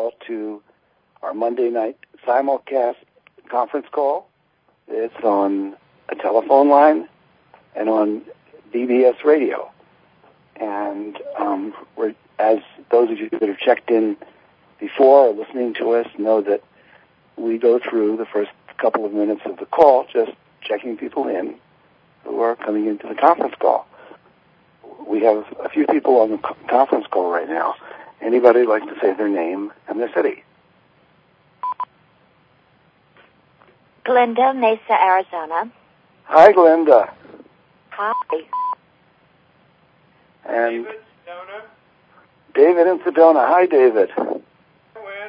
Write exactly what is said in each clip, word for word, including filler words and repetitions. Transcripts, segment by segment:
all to our Monday night simulcast conference call. It's on a telephone line and on B B S radio. And um, we're, as those of you that have checked in before or listening to us know that we go through the first couple of minutes of the call just checking people in who are coming into the conference call. We have a few people on the conference call right now. Anybody like to say their name and their city? Glenda, Mesa, Arizona. Hi, Glenda. Hi. And David, Sedona. David in Sedona. Hi, David. Win.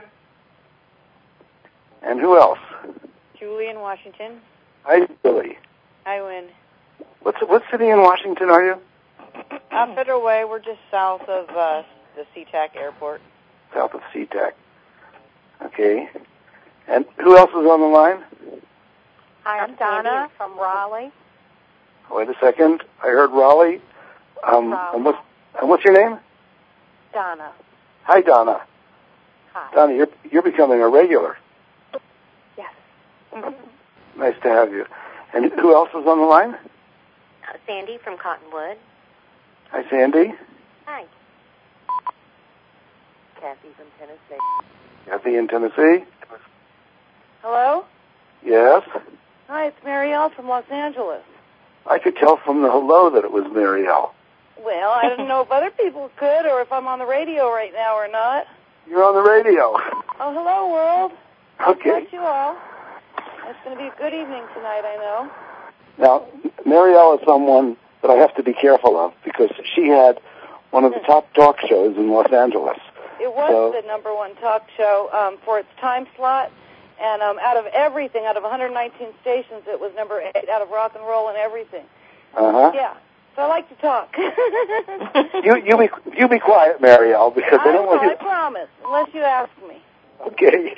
And who else? Julie in Washington. Hi, Julie. Hi, Win. What's what city in Washington are you? On Federal Way, we're just south of uh, the SeaTac Airport. South of SeaTac. Okay. And who else is on the line? Hi, I'm Donna from Raleigh. Wait a second. I heard Raleigh. Um, Raleigh. And, what's, and what's your name? Donna. Hi, Donna. Hi. Donna, you're, you're becoming a regular. Yes. Nice to have you. And who else is on the line? Uh, Sandy from Cottonwood. Hi, Sandy. Hi. Kathy from Tennessee. Kathy in Tennessee. Hello? Yes. Hi, it's Marielle from Los Angeles. I could tell from the hello that it was Marielle. Well, I didn't know if other people could or if I'm on the radio right now or not. You're on the radio. Oh, hello, world. God Okay. bless you all. It's going to be a good evening tonight, I know. Now, Marielle is someone that I have to be careful of because she had one of the top talk shows in Los Angeles. It was So- the number one talk show um, for its time slot. And um, out of everything, out of one hundred nineteen stations, it was number eight out of rock and roll and everything. Uh-huh. Yeah. So I like to talk. You you be you be quiet, Marielle, because I I don't will, want I you. promise, unless you ask me. Okay.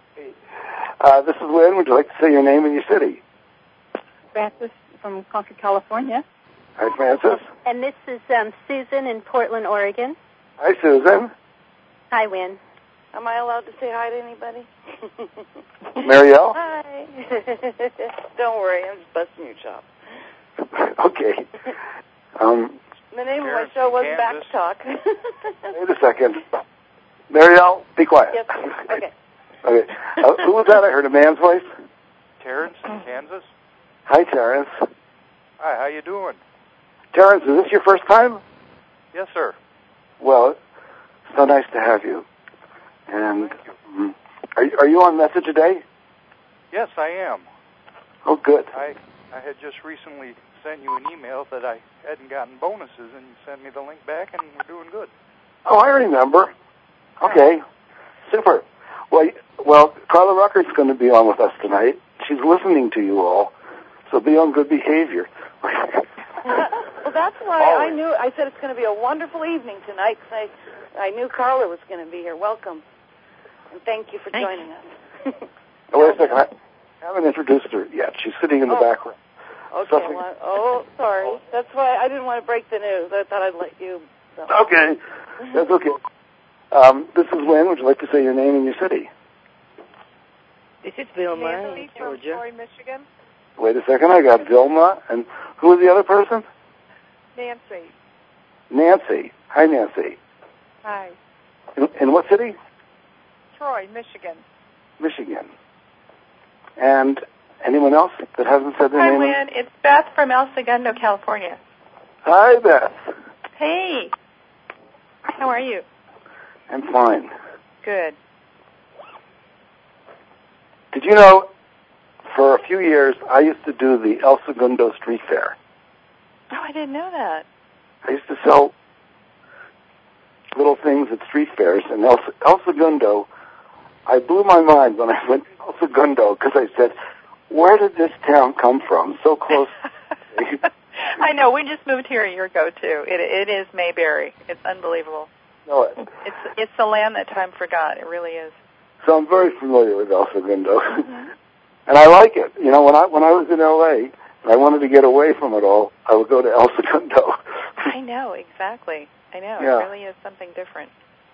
Uh, this is Lynn. Would you like to say your name and your city? Francis from Concord, California. Hi, Francis. And this is um, Susan in Portland, Oregon. Hi, Susan. Hi, Win. Am I allowed to say hi to anybody? Marielle. Hi. Don't worry, I'm just busting your chops. Okay. Um, The name Karen of my show from was Back Kansas. Talk. wait a second. Marielle, be quiet. Yes, okay. Okay. Uh, who was that? I heard a man's voice. Terrence in Kansas. Hi, Terrence. Hi, how you doing? Terrence, is this your first time? Yes, sir. Well, so nice to have you. And Thank you. um, are you, are you on Message today? Yes, I am. Oh, good. I I had just recently sent you an email that I hadn't gotten bonuses, and you sent me the link back, and we're doing good. Oh, I remember. Okay. Super. Well, y- well, Carla Ruckert's going to be on with us tonight. She's listening to you all, so be on good behavior. Well, that's why I knew, I said it's going to be a wonderful evening tonight, because I, I knew Carla was going to be here. Welcome. And thank you for Thanks. joining us. Oh, wait a second. I haven't introduced her yet. She's sitting in the Oh. background. Okay, Something- well, oh, sorry. That's why I didn't want to break the news. I thought I'd let you. So. Okay. That's okay. Um, this is Lynn. Would you like to say your name and your city? This is Vilma Nancy in from Georgia. Troy, Michigan. Wait a second. I got Vilma. And who is the other person? Nancy. Nancy. Hi, Nancy. Hi. In, in what city? Troy, Michigan. Michigan. And anyone else that hasn't said their Hi, name? Lynn. It's Beth from El Segundo, California. Hi, Beth. Hey. How are you? I'm fine. Good. Did you know, for a few years, I used to do the El Segundo Street Fair. Oh, I didn't know that. I used to sell little things at street fairs. And El, El Segundo, I blew my mind when I went to El Segundo because I said, where did this town come from? So close. I know. We just moved here a year ago, too. It, it is Mayberry. It's unbelievable. No, It's it's the land that time forgot. It really is. so I'm very familiar with El Segundo. Mm-hmm. And I like it. You know, when I when I was in L A and I wanted to get away from it all, I would go to El Segundo. I know, exactly. I know. Yeah. It really is something different.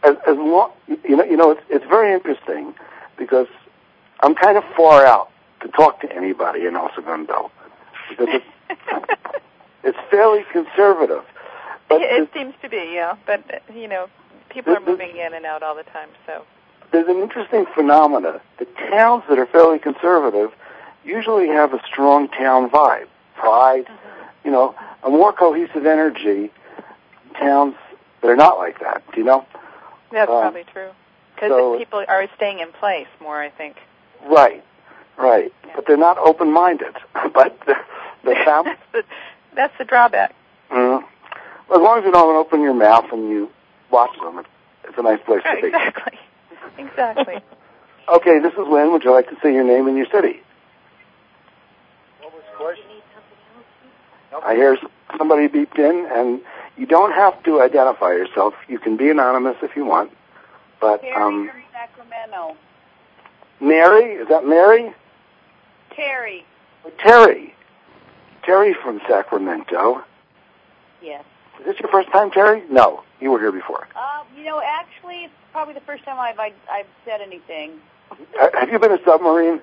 as, as long, you know, you know, it's, it's very interesting because I'm kind of far out to talk to anybody in El Segundo because it's, it's fairly conservative. But it, it seems to be, yeah. But you know, people are moving in and out all the time, so. There's an interesting phenomena. The towns that are fairly conservative usually have a strong town vibe, pride, mm-hmm. you know, a more cohesive energy. Towns that are not like that, do you know? That's um, probably true. Because so, people are staying in place more, I think. Right, right. Yeah. But they're not open-minded. But the, the fam- that's, the, that's the drawback. Mm-hmm. Well, as long as you don't open your mouth and you watch them, it's a nice place right, to be. Exactly. Exactly. Okay, this is Lynn. Would you like to say your name and your city? What was the question? I hear somebody beeped in, and you don't have to identify yourself. You can be anonymous if you want. But Terry um, from Sacramento. Mary? Is that Mary? Terry. Oh, Terry. Terry from Sacramento. Yes. Is this your first time, Terry? No, you were here before. Uh, you know, actually, it's probably the first time I've I've, I've said anything. Uh, have you been a submarine?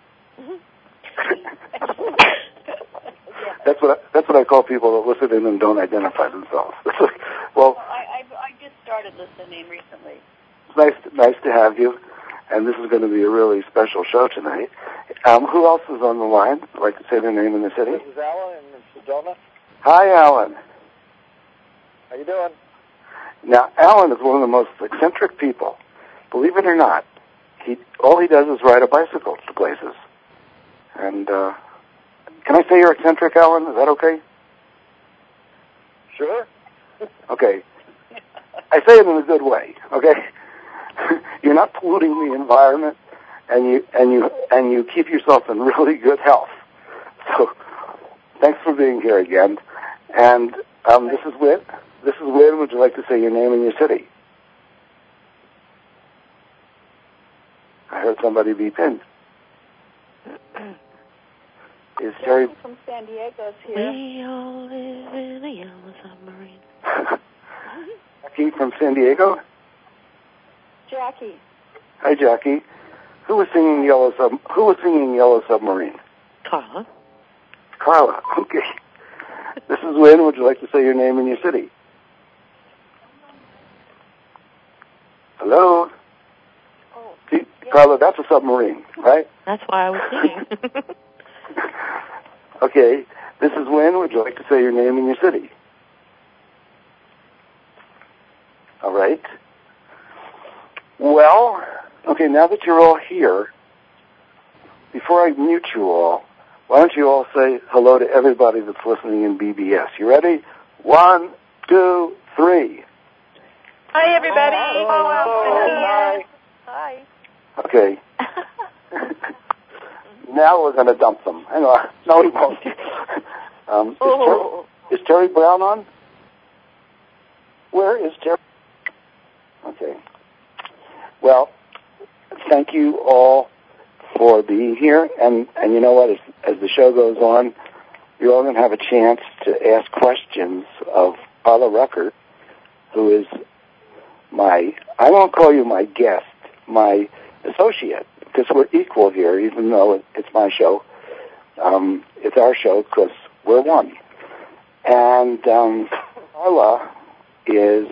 That's what I, that's what I call people that listen in and don't identify themselves. well, well I, I I just started listening recently. It's nice nice to have you, and this is going to be a really special show tonight. Um, who else is on the line? I'd like to say their name and the city. This is Alan in Sedona. Hi, Alan. How you doing? Now, Alan is one of the most eccentric people. Believe it or not, he all he does is ride a bicycle to places. And uh, can I say you're eccentric, Alan? Is that okay? Sure. Okay. I say it in a good way. Okay. You're not polluting the environment, and you and you and you keep yourself in really good health. So, thanks for being here again. And um, this is Win. This is Win. Would you like to say your name and your city? I heard somebody beep in. Is Terry from San Diego's here? We all live in a yellow submarine. Jackie from San Diego? Jackie. Hi, Jackie. Who was singing Yellow Sub? Who was singing Yellow Submarine? Carla. Carla. Okay. This is Lynn. Would you like to say your name and your city? Hello. Oh. See, yeah. Carla, that's a submarine, right? That's why I was singing. Okay. This is Lynn. Would you like to say your name and your city? All right. Well, okay, now that you're all here, before I mute you all, why don't you all say hello to everybody that's listening in B B S? You ready? One, two, three. Hi, everybody. Hello. Hi. Hi. Okay. Now we're going to dump them. Hang on. No, we won't. um, is, oh. Terry, is Terry Brown on? Where is Terry? Okay. Well, thank you all for being here. And, and you know what? As, as the show goes on, you're all going to have a chance to ask questions of Paula Ruckert, who is my, I won't call you my guest, my associate, because we're equal here, even though it, it's my show. Um, it's our show because we're one. And um, Paula is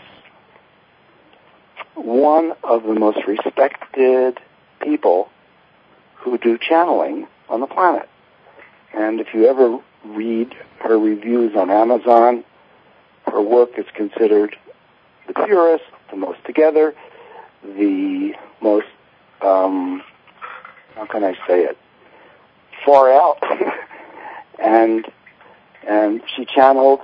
one of the most respected people who do channeling on the planet. And if you ever read her reviews on Amazon, her work is considered the purest, the most together, the most, um, how can I say it, far out. and and she channeled.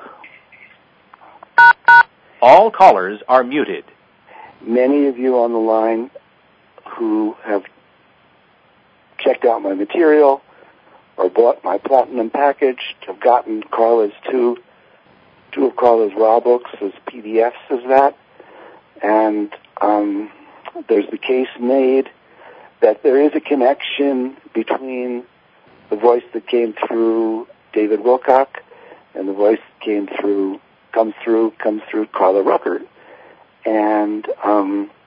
All callers are muted. Many of you on the line who have checked out my material or bought my platinum package have gotten Carla's two, two of Carla's raw books as P D Fs as that. And um, there's the case made that there is a connection between the voice that came through David Wilcock and the voice that came through, comes through, comes through Carla Ruckert. And um,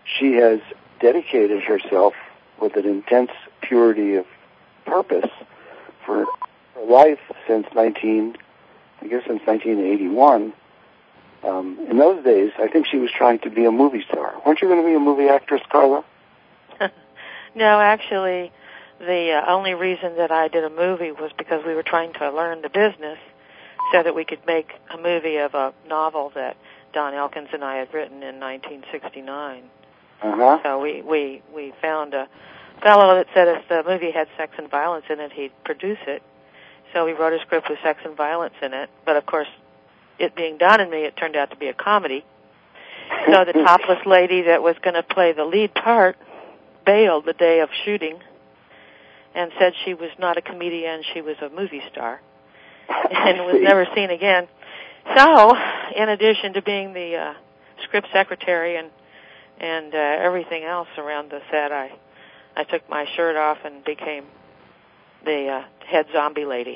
she has dedicated herself with an intense purity of purpose for her life since nineteen, I guess since nineteen eighty-one. Um, in those days, I think she was trying to be a movie star. Weren't you going to be a movie actress, Carla? No, actually, the uh, only reason that I did a movie was because we were trying to learn the business so that we could make a movie of a novel that Don Elkins and I had written in nineteen sixty-nine. Uh-huh. So we, we, we found a fellow that said if the movie had sex and violence in it, he'd produce it. So we wrote a script with sex and violence in it. But, of course, it being Don and me, it turned out to be a comedy. So the topless lady that was going to play the lead part bailed the day of shooting and said she was not a comedian, she was a movie star, and was never seen again. So, in addition to being the uh, script secretary and and uh, everything else around the set, I I took my shirt off and became the uh, head zombie lady.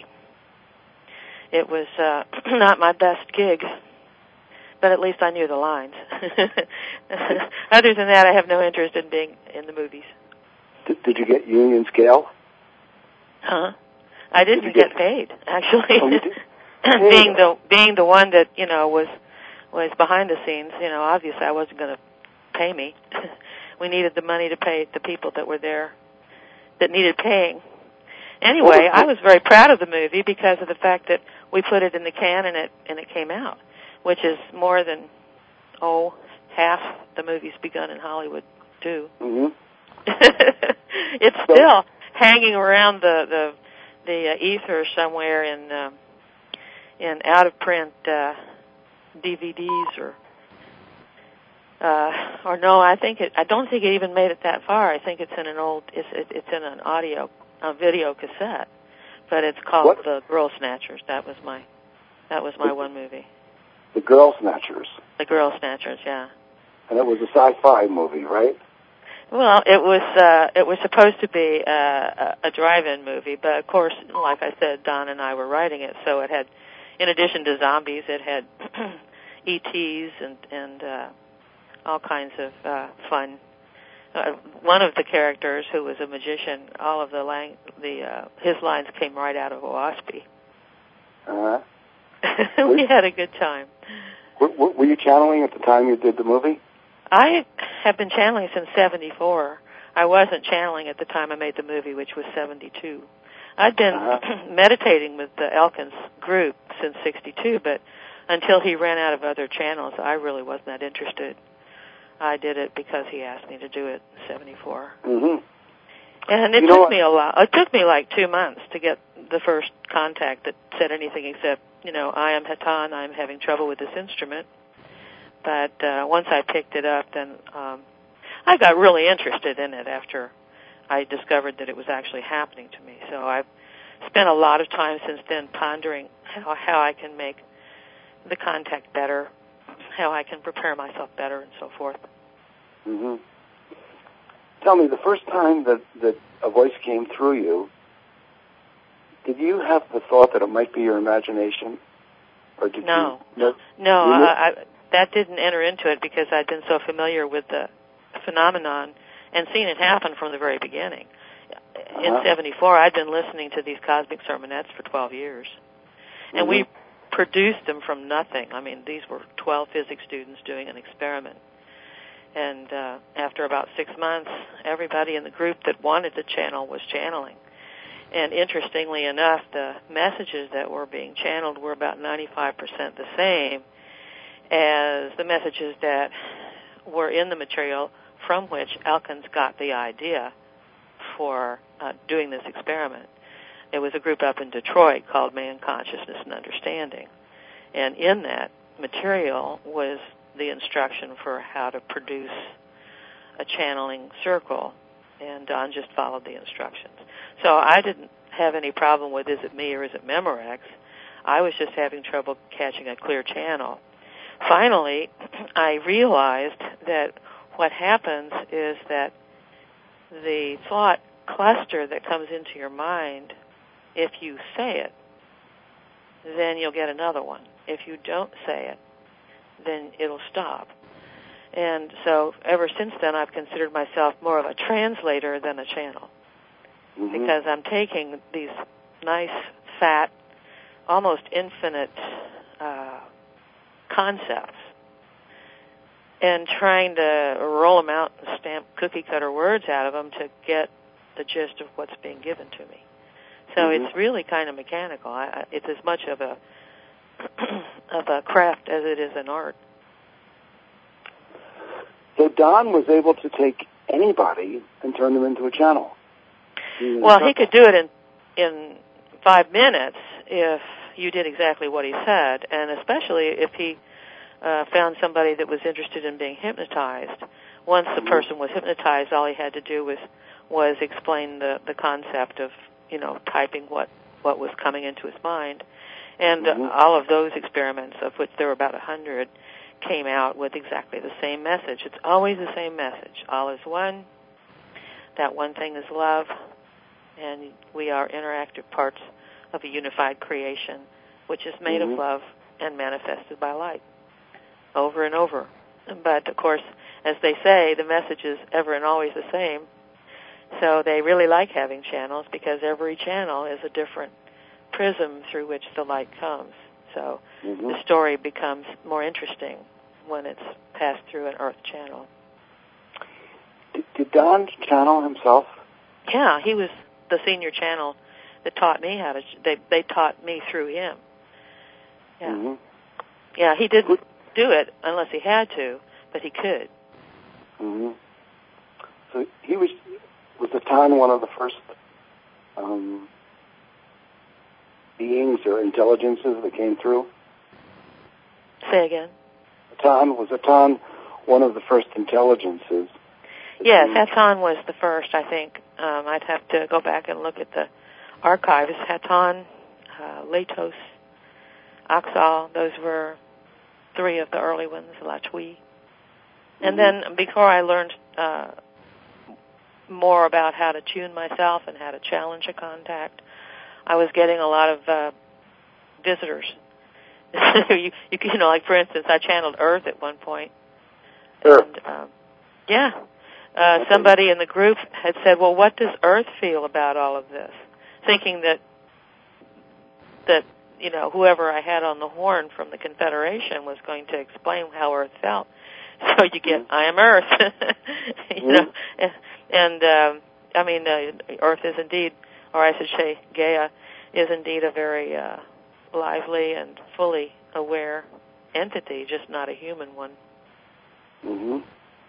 It was uh, not my best gig, but at least I knew the lines. Other than that, I have no interest in being in the movies. Did, did you get union scale? Huh? I didn't did get, get paid, actually. Oh, you did? being the being the one that you know was was behind the scenes, you know, obviously I wasn't going to pay me. We needed the money to pay the people that were there that needed paying. Anyway, I was very proud of the movie because of the fact that we put it in the can and it and it came out, which is more than oh half the movies begun in Hollywood do. Mm-hmm. It's still hanging around the the the uh, ether somewhere in um, in out of print uh, D V Ds or uh, or no, I think it. I don't think it even made it that far. I think it's in an old. It's it, it's in an audio, a video cassette, but it's called What? The Girl Snatchers. That was my that was my one movie. The Girl Snatchers. The Girl Snatchers, yeah. And it was a sci-fi movie, right? Well, it was uh, it was supposed to be uh, a, a drive-in movie, but of course, like I said, Don and I were writing it, so it had, in addition to zombies, it had E Ts and and uh, all kinds of uh, fun. Uh, one of the characters, who was a magician, all of the lang- the uh, his lines came right out of Oahspe. Uh-huh. We had a good time. Were, were you channeling at the time you did the movie? I have been channeling since seventy-four. I wasn't channeling at the time I made the movie, which was seventy-two. I'd been uh-huh. meditating with the Elkins group since sixty-two, but until he ran out of other channels, I really wasn't that interested. I did it because he asked me to do it in seventy-four. Mm-hmm. And it you took me a lot. It took me like two months to get the first contact that said anything except, you know, I am Hatan, I'm having trouble with this instrument. But uh, once I picked it up, then um, I got really interested in it after I discovered that it was actually happening to me. So I've spent a lot of time since then pondering how, how I can make the contact better, how I can prepare myself better, and so forth. Mm-hmm. Tell me, the first time that, that a voice came through you, did you have the thought that it might be your imagination? Or did no. you... No. No, really? I, I, that didn't enter into it because I'd been so familiar with the phenomenon and seen it happen from the very beginning. Uh-huh. In seventy-four, I'd been listening to these cosmic sermonettes for twelve years. And mm-hmm. we produced them from nothing. I mean, these were twelve physics students doing an experiment. And uh, after about six months, everybody in the group that wanted to channel was channeling. And interestingly enough, the messages that were being channeled were about ninety-five percent the same as the messages that were in the material from which Elkins got the idea for uh, doing this experiment. It was a group up in Detroit called Man, Consciousness, and Understanding. And in that material was the instruction for how to produce a channeling circle, and Don just followed the instructions. So I didn't have any problem with is it me or is it Memorex. I was just having trouble catching a clear channel. Finally, I realized that what happens is that the thought cluster that comes into your mind, if you say it, then you'll get another one. If you don't say it, then it'll stop. And so ever since then, I've considered myself more of a translator than a channel, mm-hmm. because I'm taking these nice, fat, almost infinite uh, concepts and trying to roll them out and stamp cookie-cutter words out of them to get the gist of what's being given to me. So mm-hmm. it's really kind of mechanical. I, it's as much of a of a craft as it is an art. So Don was able to take anybody and turn them into a channel. Well, he could do it in in five minutes if you did exactly what he said, and especially if he uh, found somebody that was interested in being hypnotized. Once the person was hypnotized, all he had to do was was explain the, the concept of, you know, typing what, what was coming into his mind. And mm-hmm. uh, all of those experiments, of which there were about a hundred, came out with exactly the same message. It's always the same message. All is one. That one thing is love. And we are interactive parts of a unified creation, which is made mm-hmm. of love and manifested by light. Over and over. But, of course, as they say, the message is ever and always the same. So they really like having channels because every channel is a different prism through which the light comes. So mm-hmm. the story becomes more interesting when it's passed through an earth channel. Did, did Don channel himself? Yeah, he was the senior channel that taught me how to, they, they taught me through him. Yeah. Mm-hmm. Yeah, he didn't do it unless he had to, but he could. Mm-hmm. So he was, was Hatan one of the first um, beings or intelligences that came through? Say again? Hatan, was Hatan one of the first intelligences? Yes, Hatan was the first, I think. Um, I'd have to go back and look at the archives. Hatan, uh, Latos, Oxal, those were three of the early ones, Lachui. And mm-hmm. then before I learned uh, more about how to tune myself and how to challenge a contact, I was getting a lot of uh, visitors. you, you, you know, like for instance, I channeled Earth at one point. Sure. And, um, yeah. Uh, somebody in the group had said, well, what does Earth feel about all of this? Thinking that, that you know, whoever I had on the horn from the Confederation was going to explain how Earth felt. So you get, mm-hmm. I am Earth. you mm-hmm. know, and, and um, I mean, uh, Earth is indeed, or I should say Gaia, is indeed a very uh, lively and fully aware entity, just not a human one. Mm-hmm.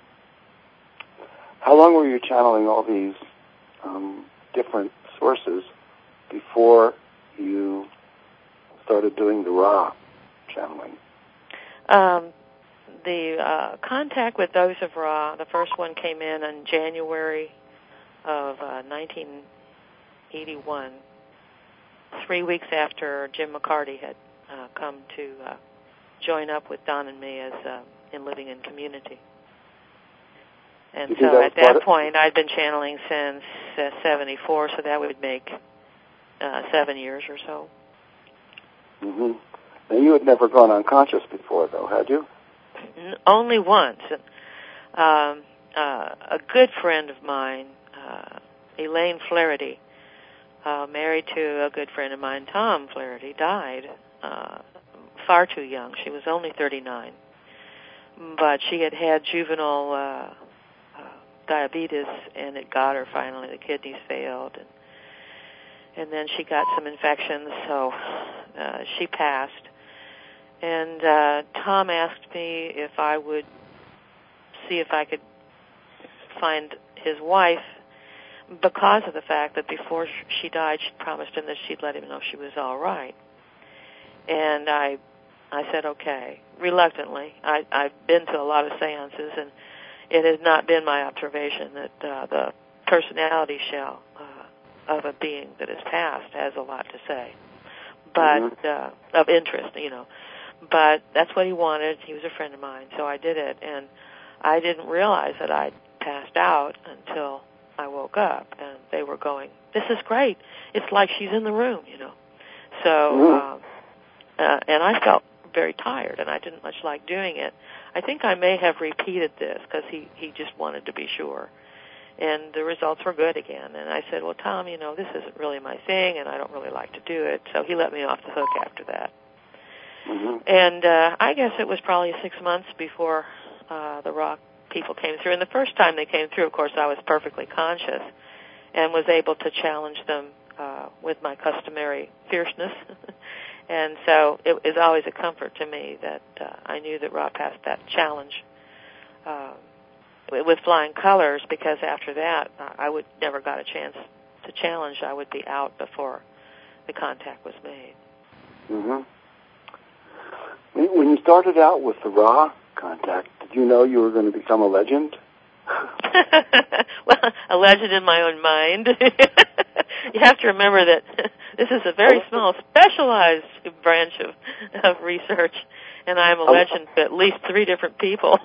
How long were you channeling all these um, different sources before you started doing the Ra channeling? Um, the uh, contact with those of Ra, the first one came in in January of uh, nineteen eighty-one, three weeks after Jim McCarty had uh, come to uh, join up with Don and me as uh, in Living in Community. And so at that point, I'd been channeling since uh, seventy-four, so that would make uh, seven years or so. Mm-hmm. And you had never gone unconscious before, though, had you? N- only once. Um, uh, a good friend of mine, uh, Elaine Flaherty, uh, married to a good friend of mine, Tom Flaherty, died uh, far too young. She was only thirty-nine. But she had had juvenile uh, uh, diabetes, and it got her finally. The kidneys failed, and and then she got some infections, so uh, she passed. And uh, Tom asked me if I would see if I could find his wife, because of the fact that before she died, she promised him that she'd let him know she was all right. And I I said, okay, reluctantly. I, I've been to a lot of seances, and it has not been my observation that uh, the personality shell uh, of a being that has passed has a lot to say, but mm-hmm. uh, of interest, you know. But that's what he wanted. He was a friend of mine, so I did it. And I didn't realize that I'd passed out until I woke up, and they were going, this is great. It's like she's in the room, you know. So, mm-hmm. um, uh, and I felt very tired, and I didn't much like doing it. I think I may have repeated this because he, he just wanted to be sure. And the results were good again. And I said, well, Tom, you know, this isn't really my thing, and I don't really like to do it. So he let me off the hook after that. Mm-hmm. And uh, I guess it was probably six months before uh, the rock people came through. And the first time they came through, of course, I was perfectly conscious and was able to challenge them uh, with my customary fierceness. And so it was always a comfort to me that uh, I knew that Ra passed that challenge uh, with flying colors, because after that uh, I would never got a chance to challenge. I would be out before the contact was made. Mm-hmm. When you started out with the Ra contact, did you know you were going to become a legend? Well, a legend in my own mind. You have to remember that this is a very small, specialized branch of, of research, and I'm a legend to at least three different people.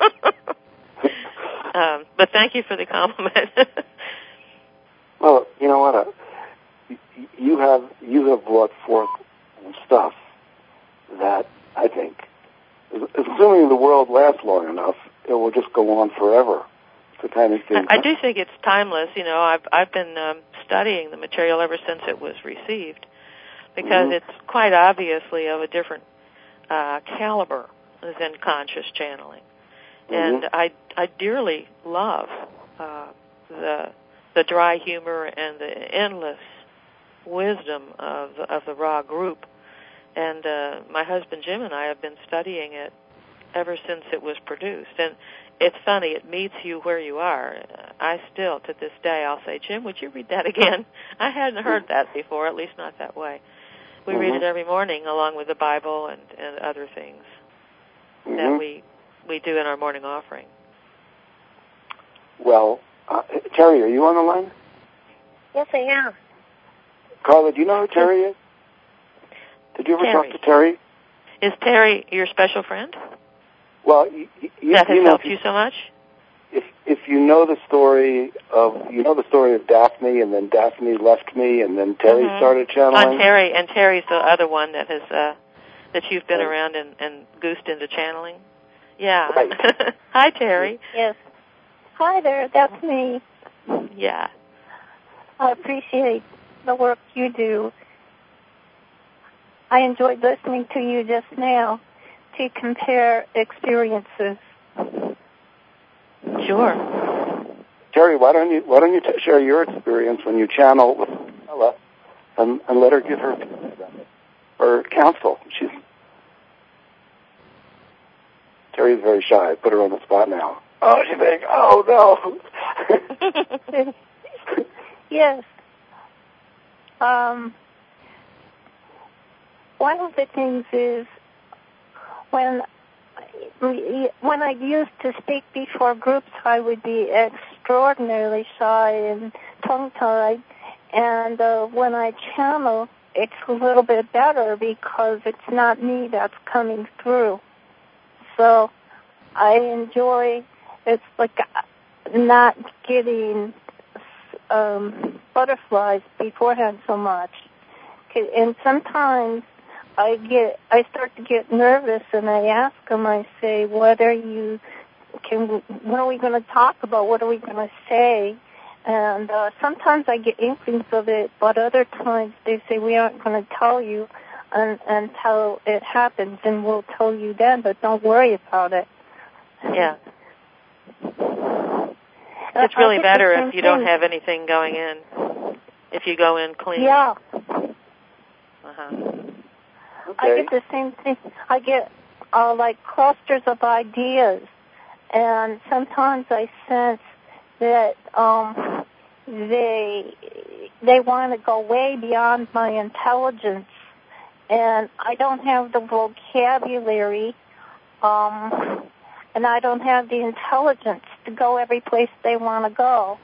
um, but thank you for the compliment. Well, you know what? Uh, you have you have brought forth stuff that I think, assuming the world lasts long enough, it will just go on forever. The kind of thing. I, I do think it's timeless. You know, I've I've been um, studying the material ever since it was received, because mm-hmm. it's quite obviously of a different uh, caliber than conscious channeling, mm-hmm. and I I dearly love uh, the the dry humor and the endless wisdom of the, of the Ra group, and uh, my husband Jim and I have been studying it ever since it was produced. And it's funny, it meets you where you are. I still, to this day, I'll say, Jim, would you read that again? I hadn't heard that before, at least not that way. We mm-hmm. read it every morning along with the Bible and, and other things mm-hmm. that we we do in our morning offering. Well, uh, Terry, are you on the line? Yes, I am. Carla, do you know who Terry is? Did you ever Terry. talk to Terry? Is Terry your special friend? Well, you, you, that has you know, helped you so much? If if you know the story of you know the story of Daphne, and then Daphne left me, and then Terry mm-hmm. started channeling. On Terry, and Terry's the other one that has uh, that you've been right. around and, and goosed into channeling. Yeah. Right. Hi, Terry. Yes. Hi there. That's me. Yeah. I appreciate the work you do. I enjoyed listening to you just now to compare experiences. Sure. Terry, why don't you why don't you t- share your experience when you channel with Ella, and, and let her give her her counsel. She's Terry's very shy. Put her on the spot now. Oh, she thinks, oh no. Yes. Um. One of the things is when when I used to speak before groups, I would be extraordinarily shy and tongue-tied. And uh, when I channel, it's a little bit better because it's not me that's coming through. So I enjoy, it's like not getting um, butterflies beforehand so much. And sometimes I get, I start to get nervous, and I ask them. I say, "What are you? Can? What are we going to talk about? What are we going to say?" And uh, sometimes I get inklings of it, but other times they say, "We aren't going to tell you un- until it happens, and we'll tell you then. But don't worry about it." Yeah. It's really better if you don't have anything going in. If you go in clean. Yeah. Uh-huh. Okay. I get the same thing. I get uh, like clusters of ideas, and sometimes I sense that um, they they want to go way beyond my intelligence, and I don't have the vocabulary, um, and I don't have the intelligence to go every place they want to go.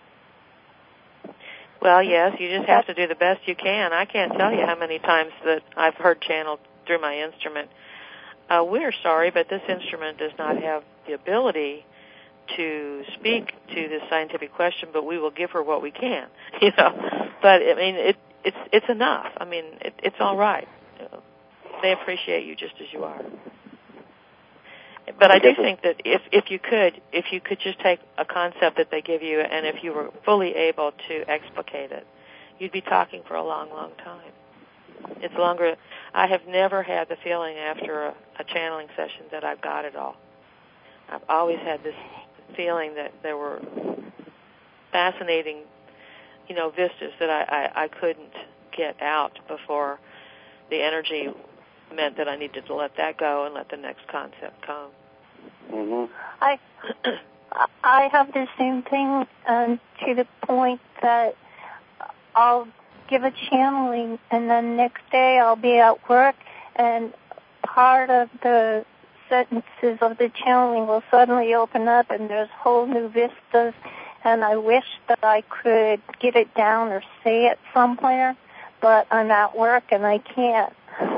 Well, yes, you just have to do the best you can. I can't tell you how many times that I've heard channeled through my instrument. Uh, we're sorry, but this instrument does not have the ability to speak to this scientific question, but we will give her what we can, you know. But, I mean, it, it's it's enough. I mean, it, it's all right. they appreciate you just as you are. But I do think that if if you could if you could just take a concept that they give you, and if you were fully able to explicate it, you'd be talking for a long, long time. It's longer. I have never had the feeling after a, a channeling session that I've got it all. I've always had this feeling that there were fascinating, you know, vistas that I, I, I couldn't get out before the energy meant that I needed to let that go and let the next concept come. Mm-hmm. I I have the same thing um, to the point that I'll give a channeling, and then next day I'll be at work, and part of the sentences of the channeling will suddenly open up, and there's whole new vistas, and I wish that I could get it down or say it somewhere, but I'm at work and I can't.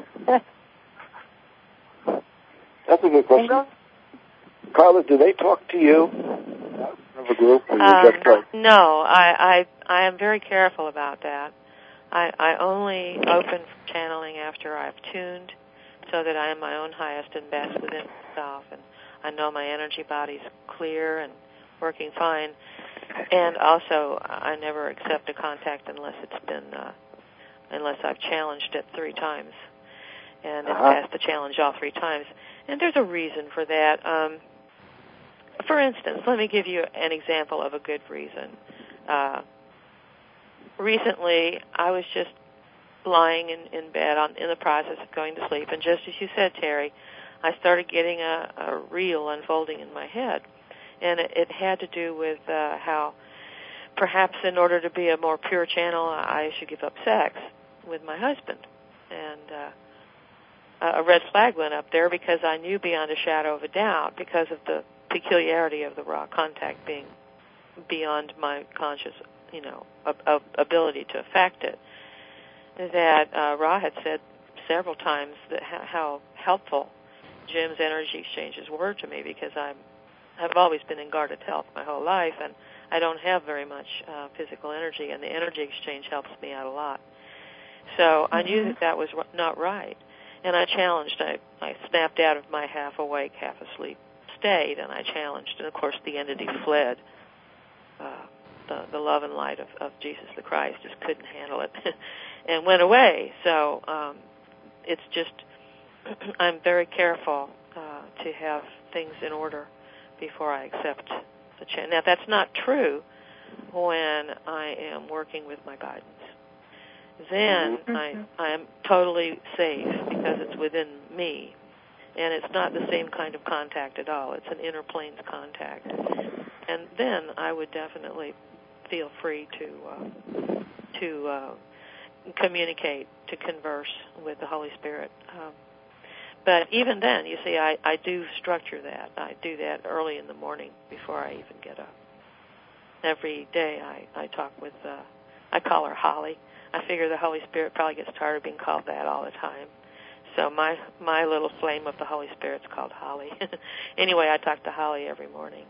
That's a good question. Carla, do they talk to you of a group when you um, just like? No, I, I I am very careful about that. I, I only open for channeling after I've tuned, so that I am my own highest and best within myself, and I know my energy body's clear and working fine. And also, I never accept a contact unless it's been uh, unless I've challenged it three times, and uh-huh. it's passed the challenge all three times. And there's a reason for that. Um, for instance, let me give you an example of a good reason. Uh, recently, I was just lying in, in bed on, in the process of going to sleep, and just as you said, Terry, I started getting a, a reel unfolding in my head. And it, it had to do with uh, how perhaps in order to be a more pure channel, I should give up sex with my husband. And uh, a red flag went up there because I knew beyond a shadow of a doubt, because of the peculiarity of the raw contact being beyond my conscious, you know, ab- ab- ability to affect it, that uh, Ra had said several times that ha- how helpful Jim's energy exchanges were to me, because I'm I've always been in guarded health my whole life, and I don't have very much uh, physical energy, and the energy exchange helps me out a lot. So mm-hmm. I knew that that was not right, and I challenged. I, I snapped out of my half-awake, half-asleep state, and I challenged, and of course the entity fled. Uh, the, the love and light of, of Jesus the Christ just couldn't handle it and went away. So um, it's just, I'm very careful uh, to have things in order before I accept the channel. Now, that's not true when I am working with my guidance. Then mm-hmm. I, I am totally safe because it's within me, and it's not the same kind of contact at all. It's an inner planes contact. And then I would definitely feel free to uh, to uh, communicate, to converse with the Holy Spirit. Um, But even then, you see, I, I do structure that. I do that early in the morning before I even get up. Every day I, I talk with, uh, I call her Holly. I figure the Holy Spirit probably gets tired of being called that all the time. So my my little flame of the Holy Spirit's called Holly. Anyway, I talk to Holly every morning.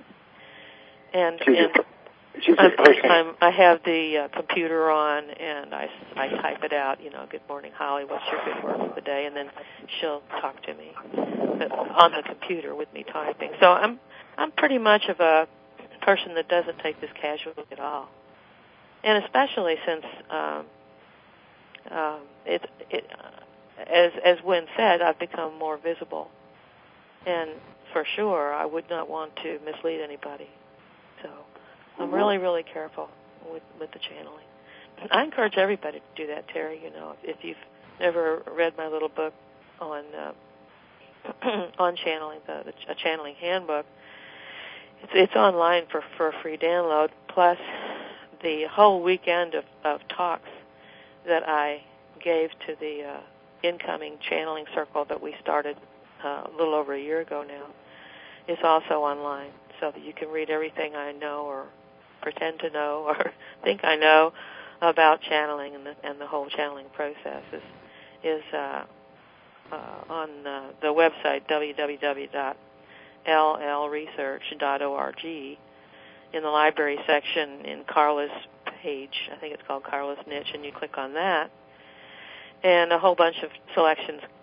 And, she's and a, she's I'm, a person. I'm, I have the uh, computer on, and I, I type it out, you know, good morning, Holly, what's your good word for the day? And then she'll talk to me on the computer with me typing. So I'm I'm pretty much of a person that doesn't take this casually at all. And especially since um, um, it, it, as, as Wynn said, I've become more visible. And for sure, I would not want to mislead anybody. So I'm really, really careful with, with the channeling. I encourage everybody to do that, Terry. You know, if you've never read my little book on uh, on channeling, the, the a channeling handbook, it's, it's online for, for a free download. Plus, the whole weekend of, of talks that I gave to the uh, incoming channeling circle that we started uh, a little over a year ago now is also online, so that you can read everything I know or pretend to know or think I know about channeling, and the, and the whole channeling process is, is uh, uh, on uh, the website w w w dot l l research dot org. In the library section in Carla's page, I think it's called Carla's Niche, and you click on that, and a whole bunch of selections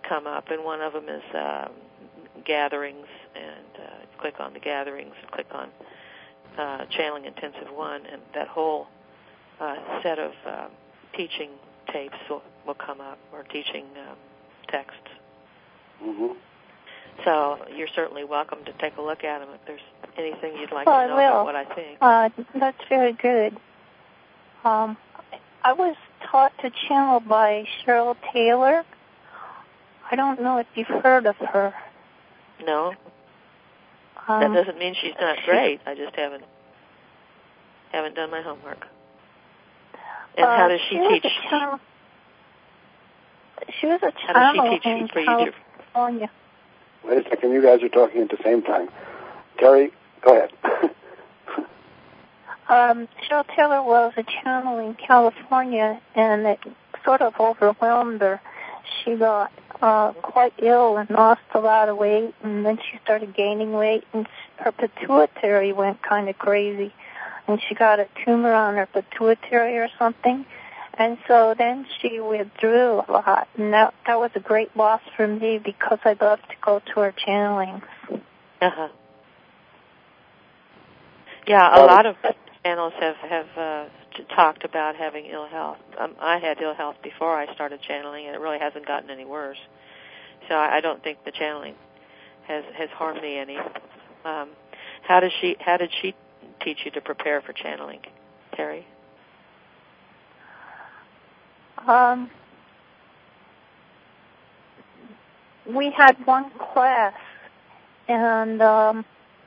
come up, and one of them is um, gatherings, and uh, click on the gatherings, and click on uh, Channeling Intensive One, and that whole uh, set of uh, teaching tapes will, will come up, or teaching um, texts. Mm-hmm. So you're certainly welcome to take a look at them if there's anything you'd like well, to know I will. about what I think. Uh, that's very good. Um, I was taught to channel by Cheryl Taylor. I don't know if you've heard of her. No. Um, that doesn't mean she's not great. I just haven't haven't done my homework. And uh, how does she, she teach? Was a channel, she was a how channel does she teach in for you California. to... Wait a second, you guys are talking at the same time. Terry, go ahead. um, Cheryl Taylor was a channel in California, and it sort of overwhelmed her. She got uh, quite ill and lost a lot of weight, and then she started gaining weight, and her pituitary went kind of crazy, and she got a tumor on her pituitary or something. And so then she withdrew a lot, and that, that was a great loss for me because I love to go to her channelings. Uh-huh. Yeah, a lot of channels have, have uh, talked about having ill health. Um, I had ill health before I started channeling, and it really hasn't gotten any worse. So I, I don't think the channeling has, has harmed me any. Um, how does she? How did she teach you to prepare for channeling, Terry? Um, we had one class, and um,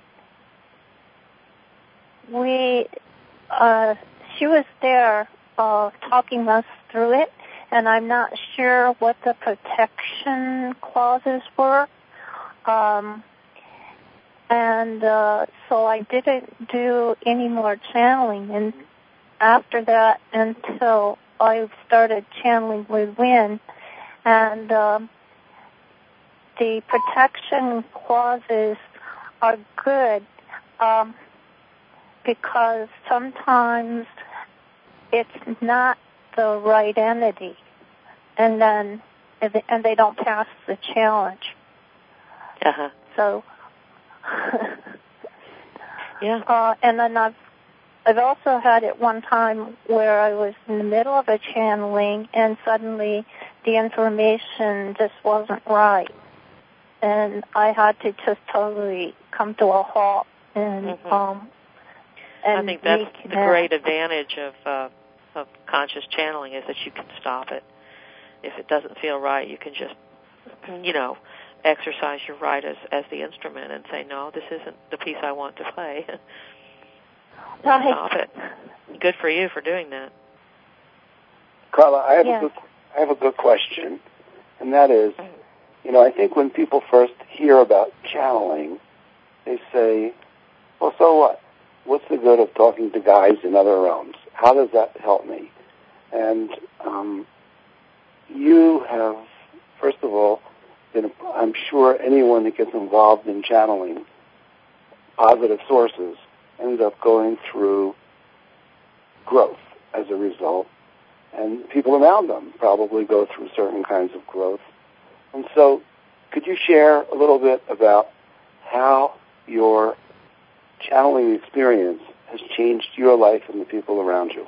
we uh, she was there uh, talking us through it, and I'm not sure what the protection clauses were. Um, and uh, so I didn't do any more channeling, and after that, until I started channeling with Wynn, and um, the protection clauses are good um, because sometimes it's not the right entity, and then and they don't pass the challenge. Uh-huh. So, yeah. Uh, and then I've I've also had it one time where I was in the middle of a channeling and suddenly the information just wasn't right. And I had to just totally come to a halt and, mm-hmm. um, and I think that's reconnect. the great advantage of, uh, of conscious channeling is that you can stop it. If it doesn't feel right, you can just, you know, exercise your right as, as the instrument and say, no, this isn't the piece I want to play. Right. Stop it. Good for you for doing that. Carla, I have yeah. a good I have a good question, and that is, you know, I think when people first hear about channeling, they say, well, so what? What's the good of talking to guys in other realms? How does that help me? And um, you have, first of all, been, I'm sure anyone that gets involved in channeling positive sources ends up going through growth as a result, and people around them probably go through certain kinds of growth. And so could you share a little bit about how your channeling experience has changed your life and the people around you?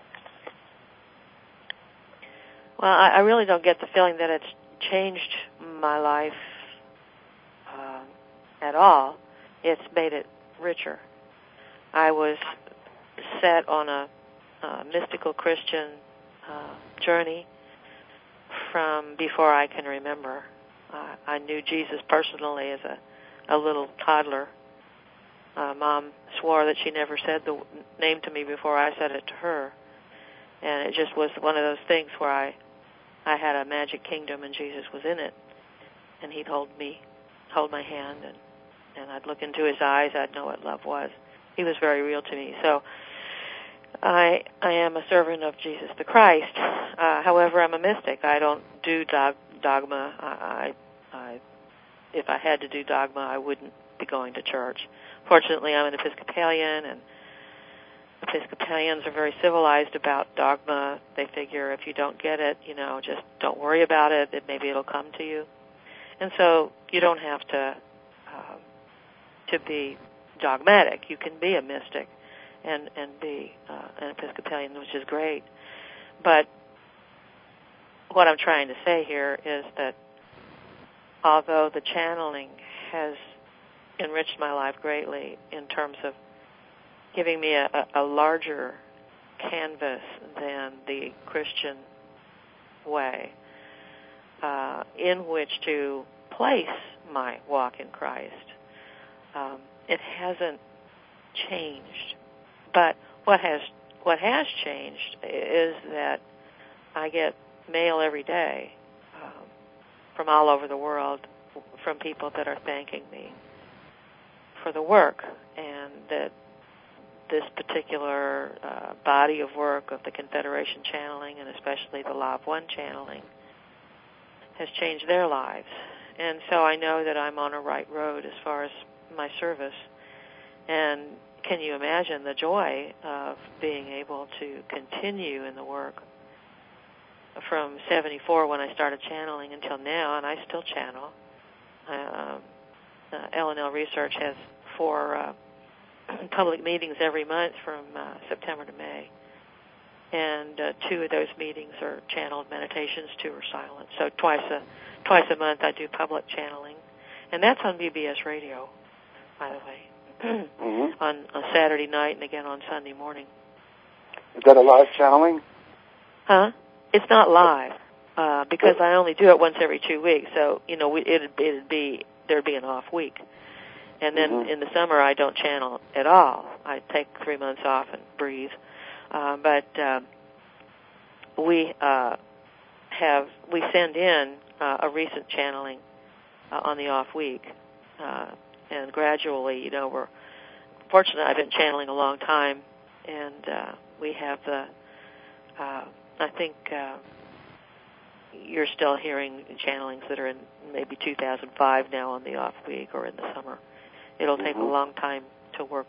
Well, I, I really don't get the feeling that it's changed my life uh, at all. It's made it richer. I was set on a, a mystical Christian uh, journey from before I can remember. Uh, I knew Jesus personally as a, a little toddler. Uh, Mom swore that she never said the name to me before I said it to her. And it just was one of those things where I, I had a magic kingdom and Jesus was in it. And he'd hold me, hold my hand, and, and I'd look into his eyes. I'd know what love was. He was very real to me. So I I am a servant of Jesus the Christ. Uh, however, I'm a mystic. I don't do dog, dogma. I, I, I, if I had to do dogma, I wouldn't be going to church. Fortunately, I'm an Episcopalian, and Episcopalians are very civilized about dogma. They figure if you don't get it, you know, just don't worry about it. That maybe it'll come to you. And so you don't have to uh, to be dogmatic. You can be a mystic and, and be uh, an Episcopalian, which is great. But what I'm trying to say here is that although the channeling has enriched my life greatly in terms of giving me a, a larger canvas than the Christian way uh, in which to place my walk in Christ, um, it hasn't changed. But what has what has changed is that I get mail every day um, from all over the world from people that are thanking me for the work, and that this particular uh, body of work of the Confederation channeling, and especially the Law of One channeling, has changed their lives. And so I know that I'm on a right road as far as my service. And can you imagine the joy of being able to continue in the work from seventy-four when I started channeling until now, and I still channel. Um, uh, L and L Research has four uh, public meetings every month from uh, September to May, and uh, two of those meetings are channeled meditations, two are silent. So twice a twice a month I do public channeling, and that's on B B S Radio, by the way, mm-hmm. on, on Saturday night and again on Sunday morning. Is that a live channeling? Huh? It's not live uh, because I only do it once every two weeks. So you know, we, it'd, it'd be there'd be an off week. And then mm-hmm. in the summer, I don't channel at all. I take three months off and breathe. Uh, but uh, we uh, have we send in uh, a recent channeling uh, on the off week, uh, and gradually, you know, we're fortunate. I've been channeling a long time, and uh, we have the. Uh, I think uh, you're still hearing channelings that are in maybe two thousand five now on the off week or in the summer. It'll take mm-hmm. a long time to work,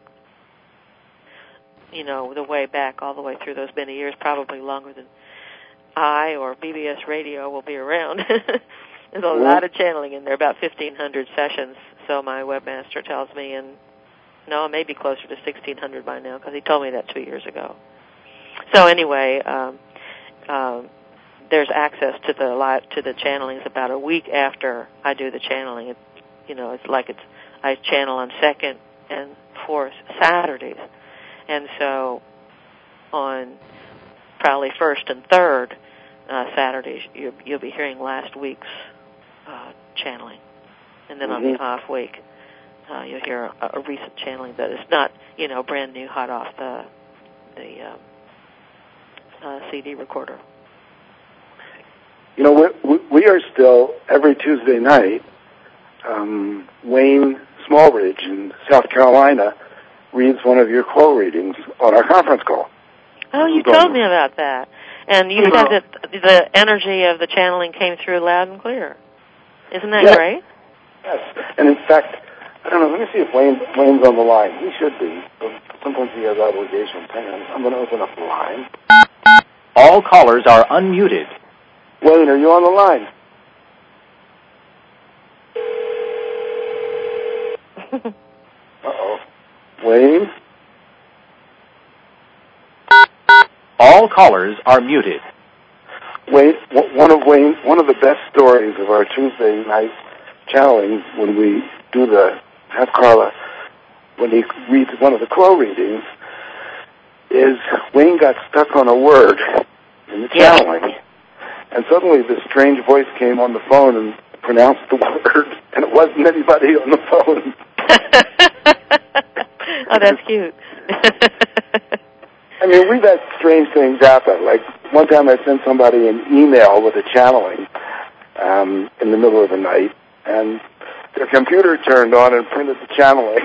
you know, the way back all the way through those many years, probably longer than I or B B S Radio will be around. There's a mm-hmm. lot of channeling in there, about fifteen hundred sessions, so my webmaster tells me, and no, maybe closer to sixteen hundred by now, because he told me that two years ago. So anyway, um, um, there's access to the live, to the channelings about a week after I do the channeling. It, you know, it's like it's I channel on second and fourth Saturdays. And so on probably first and third uh, Saturdays, you, you'll be hearing last week's uh, channeling. And then mm-hmm. on the off week, uh, you'll hear a, a recent channeling that is not, you know, brand new, hot off the, the um, uh, C D recorder. You know, we, we are still, every Tuesday night, um, Wayne Smallridge in South Carolina reads one of your quo readings on our conference call. Oh, you told me about that. And you yeah. said that the energy of the channeling came through loud and clear. Isn't that yes. great? Yes. And in fact, I don't know, let me see if Wayne, Wayne's on the line. He should be. But sometimes he has obligations. Hang on, I'm going to open up the line. All callers are unmuted. Wayne, are you on the line? Uh-oh. Wayne? All callers are muted. Wayne, one of Wayne, one of the best stories of our Tuesday night channeling when we do the, have Carla, when he reads one of the quo readings, is Wayne got stuck on a word in the channeling, yeah. and suddenly this strange voice came on the phone and pronounced the word, and it wasn't anybody on the phone. Oh, that's cute. I mean, we've had strange things happen. Like, one time I sent somebody an email with a channeling um, in the middle of the night, and their computer turned on and printed the channeling.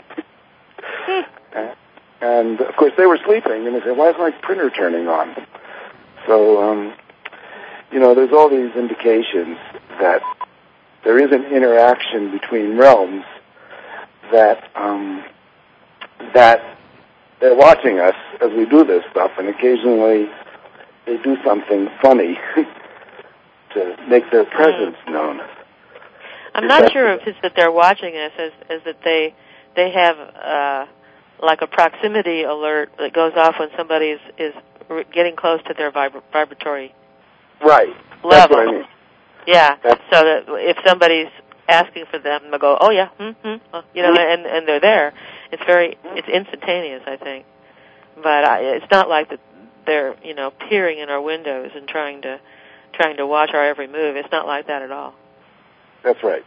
And, of course, they were sleeping, and they said, why is my printer turning on? So, um, you know, there's all these indications that there is an interaction between realms that um, that they're watching us as we do this stuff, and occasionally they do something funny to make their presence known. I'm not sure if it's that they're watching us, as, as that they they have uh, like a proximity alert that goes off when somebody is, is getting close to their vibra- vibratory right. level. That's what I mean. Yeah, That's so that if somebody's asking for them, they'll go, oh, yeah, mm-hmm, you know, and, and they're there. It's very, it's instantaneous, I think. But I, it's not like that they're, you know, peering in our windows and trying to trying to watch our every move. It's not like that at all. That's right.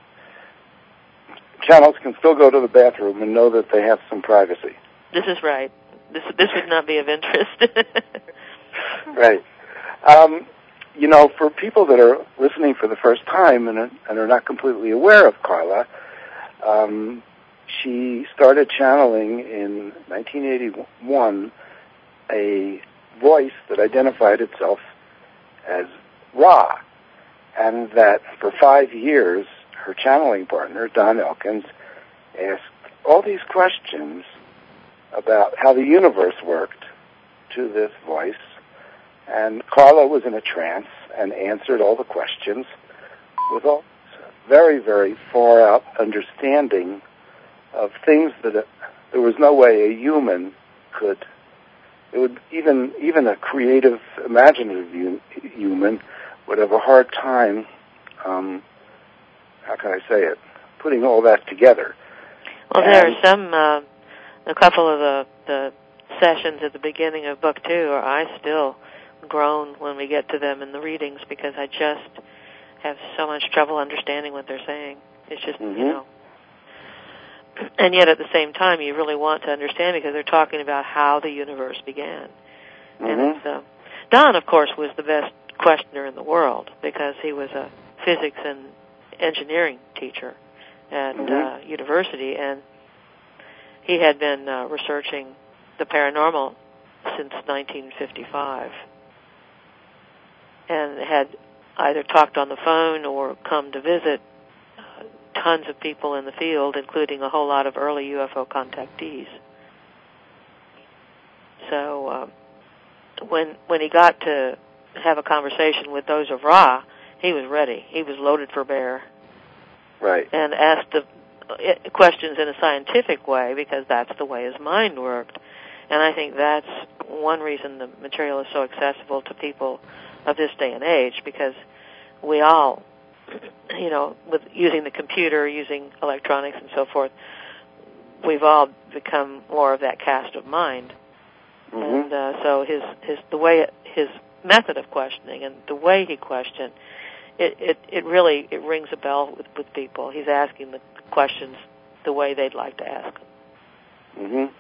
Channels can still go to the bathroom and know that they have some privacy. This is right. This this would not be of interest. Right. Um, you know, for people that are listening for the first time and, and are not completely aware of Carla, um, she started channeling in nineteen eighty-one a voice that identified itself as Ra, and that for five years her channeling partner, Don Elkins, asked all these questions about how the universe worked to this voice, and Carla was in a trance and answered all the questions with all very, very far-out understanding of things that a, there was no way a human could. It would even even a creative, imaginative human would have a hard time. Um, how can I say it? Putting all that together. Well, and there are some. Uh, a couple of the the sessions at the beginning of book two, or I still groan when we get to them in the readings because I just have so much trouble understanding what they're saying. It's just, mm-hmm. you know. And yet at the same time, you really want to understand because they're talking about how the universe began. Mm-hmm. And it's, uh, Don, of course, was the best questioner in the world because he was a physics and engineering teacher at mm-hmm. uh, university, and he had been uh, researching the paranormal since nineteen fifty-five and had either talked on the phone or come to visit uh, tons of people in the field, including a whole lot of early U F O contactees. So um, when when he got to have a conversation with those of Ra, he was ready. He was loaded for bear. Right. And asked the questions in a scientific way because that's the way his mind worked. And I think that's one reason the material is so accessible to people of this day and age, because we all, you know, with using the computer, using electronics and so forth, we've all become more of that cast of mind. Mm-hmm. And uh, so his his the way his method of questioning and the way he questioned, it it, it really it rings a bell with, with people. He's asking the questions the way they'd like to ask them. Mm-hmm.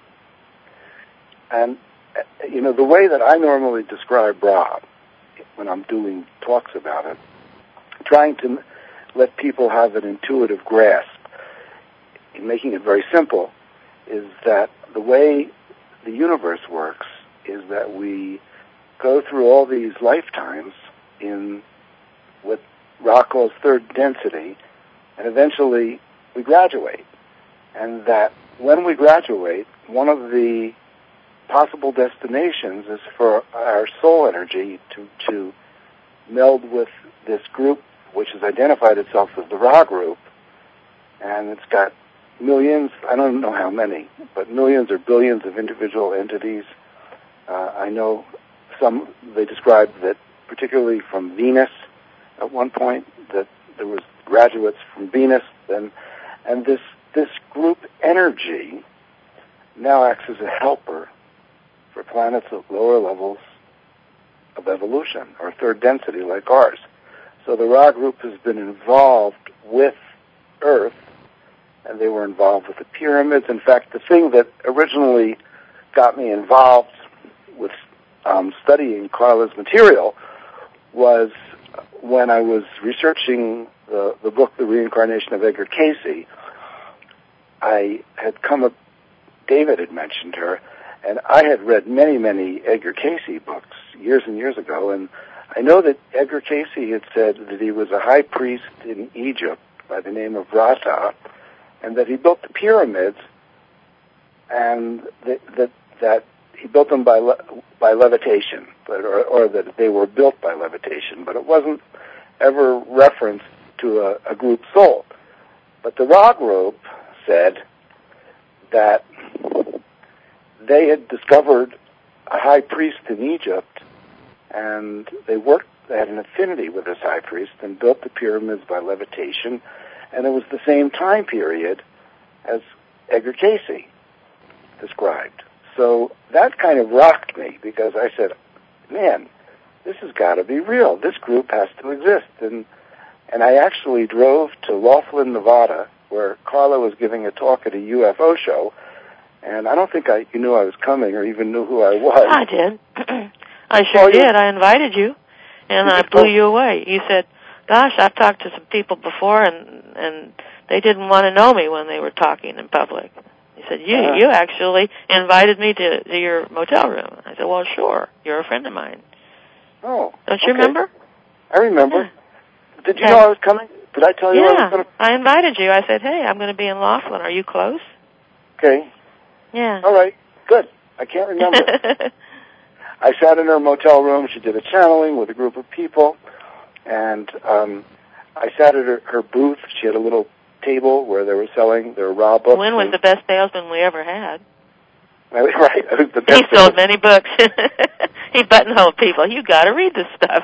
And, you know, the way that I normally describe Ra when I'm doing talks about it, trying to let people have an intuitive grasp, in making it very simple, is that the way the universe works is that we go through all these lifetimes in what Ra calls third density, and eventually we graduate. And that when we graduate, one of the possible destinations is for our soul energy to, to meld with this group, which has identified itself as the Ra group, and it's got millions, I don't know how many, but millions or billions of individual entities. Uh, I know some, they described that particularly from Venus at one point, that there was graduates from Venus, and, and this, this group energy now acts as a helper for planets at lower levels of evolution, or third density like ours. So the Ra group has been involved with Earth, and they were involved with the pyramids. In fact, the thing that originally got me involved with um, studying Carla's material was when I was researching the, the book, The Reincarnation of Edgar Cayce. I had come up, David had mentioned her, and I had read many, many Edgar Cayce books years and years ago, and I know that Edgar Cayce had said that he was a high priest in Egypt by the name of Rata, and that he built the pyramids, and that that, that he built them by le- by levitation, but or, or that they were built by levitation, but it wasn't ever referenced to a, a group soul. But the Ra group said that they had discovered a high priest in Egypt, and they worked, they had an affinity with this high priest and built the pyramids by levitation, and it was the same time period as Edgar Cayce described. So that kind of rocked me, because I said, man, this has got to be real. This group has to exist. And and I actually drove to Laughlin, Nevada, where Carla was giving a talk at a U F O show, and I don't think I you knew I was coming or even knew who I was. I did. I sure oh, did. I invited you, and I blew you away. You said, gosh, I've talked to some people before, and and they didn't want to know me when they were talking in public. He said, you uh, you actually invited me to, to your motel room. I said, well, sure. You're a friend of mine. Oh. Don't you okay. remember? I remember. Yeah. Did you okay. know I was coming? Did I tell you yeah, I was going to? I invited you. I said, hey, I'm going to be in Laughlin. Are you close? Okay. Yeah. All right. Good. I can't remember. I sat in her motel room. She did a channeling with a group of people, and um, I sat at her, her booth. She had a little table where they were selling their Ra books. Wynn was the best salesman we ever had. Right. I think the best he sold many books. He buttonholed people. You got to read this stuff.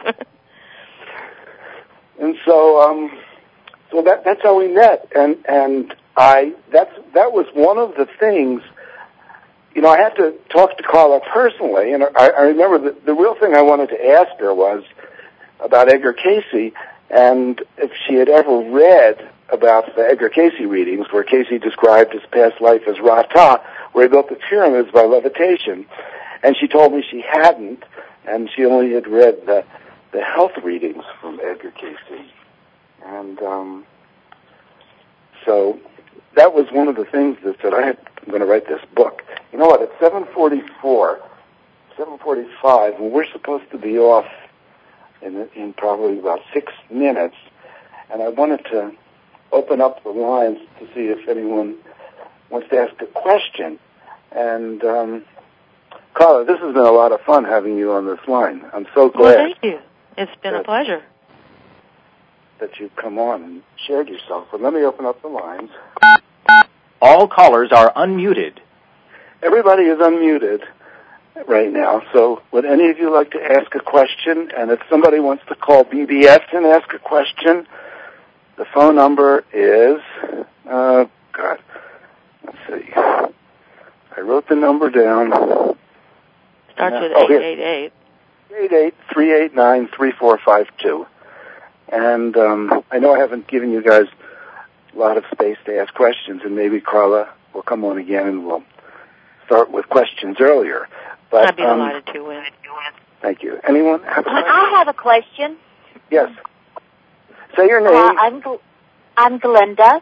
And so, um, so that that's how we met. And and I that's that was one of the things. You know, I had to talk to Carla personally, and I, I remember the, the real thing I wanted to ask her was about Edgar Cayce, and if she had ever read about the Edgar Cayce readings, where Cayce described his past life as Ra-Ta, where he built the pyramids by levitation. And she told me she hadn't, and she only had read the, the health readings from Edgar Cayce. And um, so that was one of the things that said, I had, I'm going to write this book. You know what, at seven forty-four, seven forty-five, when we're supposed to be off in, in probably about six minutes, and I wanted to open up the lines to see if anyone wants to ask a question. And, um, Carla, this has been a lot of fun having you on this line. I'm so glad. Well, thank you. It's been that, a pleasure. That you've come on and shared yourself. But let me open up the lines. All callers are unmuted. Everybody is unmuted right now. So would any of you like to ask a question? And if somebody wants to call B B S and ask a question, the phone number is, uh, God, let's see. I wrote the number down. Starts with oh, eight eight eight. eight eight three eight nine three four five two. And um, I know I haven't given you guys a lot of space to ask questions, and maybe Carla will come on again and we'll start with questions earlier. But, I'd be um, delighted to, Wynn. Thank you. Anyone have a question? I have a question. Yes. Say your name. Uh, I'm, Gl- I'm Glenda.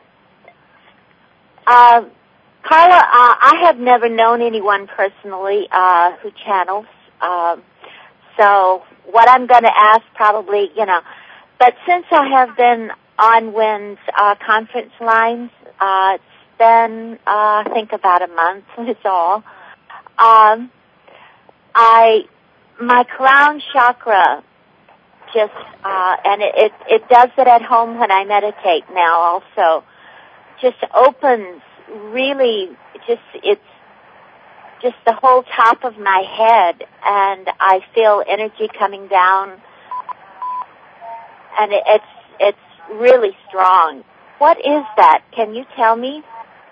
Uh, Carla, uh, I have never known anyone personally uh, who channels. Um, so what I'm going to ask probably, you know, but since I have been on Wynn's uh, conference lines, uh, it's been, uh, I think, about a month, is all. Um, I, my crown chakra just, uh, and it, it, it does it at home when I meditate now also, just opens really, just, it's just the whole top of my head, and I feel energy coming down, and it, it's, it's really strong. What is that? Can you tell me?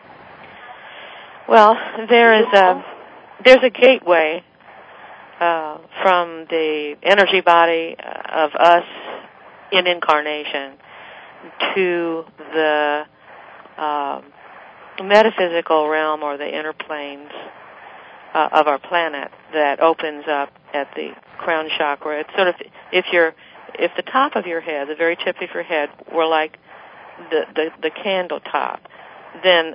Well, there is a, there's a gateway uh, from the energy body of us in incarnation to the um, metaphysical realm or the inner planes uh, of our planet that opens up at the crown chakra. It's sort of, if you're, if the top of your head, the very tip of your head, were like the, the, the candle top, then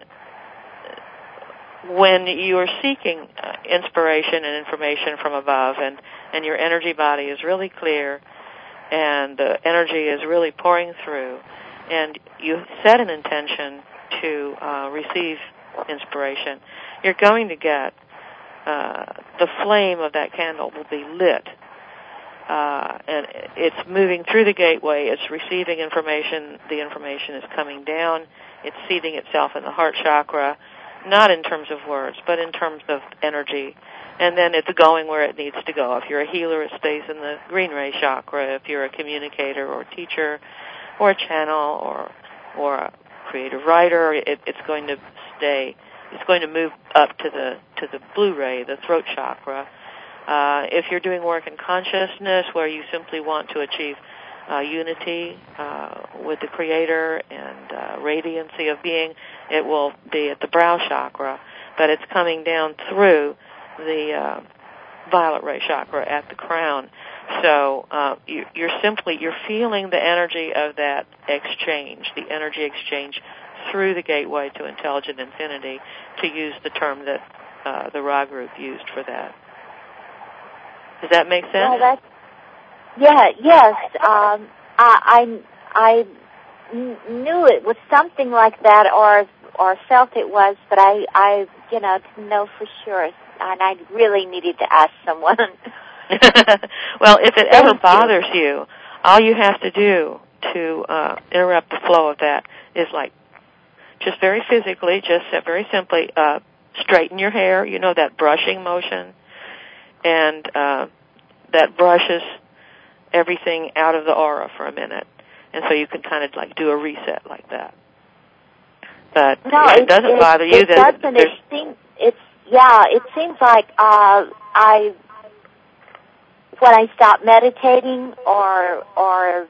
when you are seeking uh, inspiration and information from above, and, and your energy body is really clear, and the energy is really pouring through, and you set an intention to uh, receive inspiration, you're going to get uh, the flame of that candle will be lit uh, and it's moving through the gateway. It's receiving information. The information is coming down. It's seeding itself in the heart chakra, not in terms of words, but in terms of energy. And then it's going where it needs to go. If you're a healer, it stays in the green ray chakra. If you're a communicator or a teacher or a channel or or a creative writer, it, it's going to stay. It's going to move up to the to the blue ray, the throat chakra. Uh, if you're doing work in consciousness where you simply want to achieve uh, unity uh, with the Creator and uh, radiancy of being, it will be at the brow chakra, but it's coming down through the uh, violet ray chakra at the crown. So uh, you, you're simply, you're feeling the energy of that exchange, the energy exchange through the gateway to intelligent infinity, to use the term that uh, the Ra group used for that. Does that make sense? Yeah, that's, yeah yes. Um, I, I, I knew it was something like that, or or felt it was, but I, I, you know, didn't know for sure, and I really needed to ask someone. Well, if it ever bothers you. you, all you have to do to uh, interrupt the flow of that is, like, just very physically, just very simply, uh, straighten your hair. You know, that brushing motion, and uh, that brushes everything out of the aura for a minute, and so you can kind of like do a reset like that. But no, if it, it doesn't it, bother you, it then doesn't. It seems it's yeah. It seems like uh, I when I stop meditating or or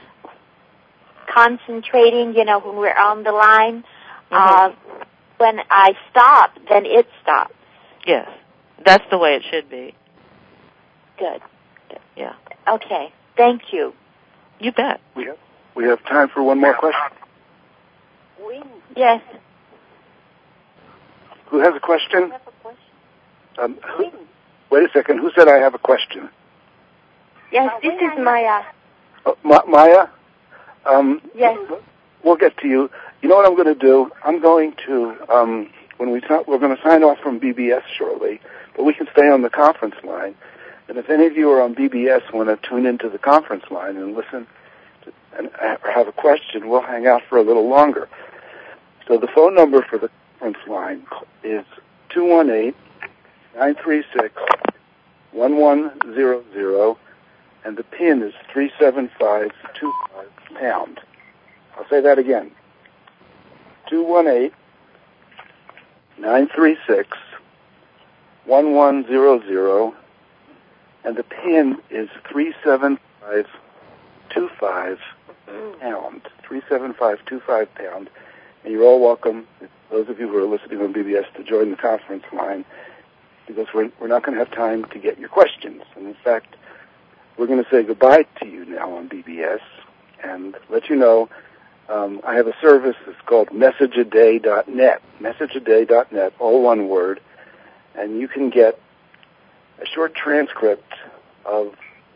concentrating, you know, when we're on the line, mm-hmm. uh, when I stop, then it stops. Yes, that's the way it should be. Good. Good. Yeah. Okay. Thank you. You bet. We have we have time for one more question. Yes. Who has a question? Um, who, wait a second. Who said I have a question? Yes, this is Maya. Oh, Ma- Maya? Um, yes. We'll get to you. You know what I'm going to do? I'm going to, um, when we talk, we're going to sign off from B B S shortly, but we can stay on the conference line. And if any of you are on B B S want to tune into the conference line and listen to, and or have a question, we'll hang out for a little longer. So the phone number for the conference line is two one eight, nine three six, one one zero zero, and the PIN is three seven five two five pound. I'll say that again. two one eight, nine three six, one one zero zero, and the PIN is three seven five two five pound. three seven five two five pound. And you're all welcome, those of you who are listening on B B S, to join the conference line, because we're, we're not going to have time to get your questions. And in fact, we're going to say goodbye to you now on B B S and let you know um, I have a service that's called message a day dot net, message a day dot net, all one word, and you can get a short transcript of